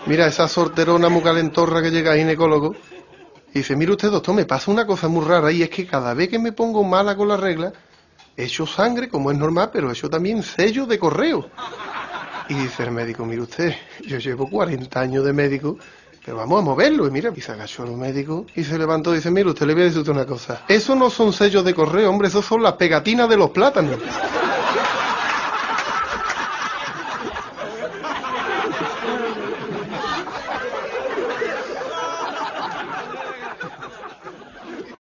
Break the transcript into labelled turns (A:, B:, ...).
A: Mira, esa solterona muy calentorra que llega a ginecólogo y dice, mire usted, doctor, me pasa una cosa muy rara y es que cada vez que me pongo mala con la regla, echo sangre, como es normal, pero echo también sello de correo. Y dice el médico, mire usted, yo llevo 40 años de médico, pero vamos a moverlo. Y mira, y se agachó el médico y se levantó y dice, mire usted, le voy a decir usted una cosa. Eso no son sellos de correo, hombre, esos son las pegatinas de los plátanos.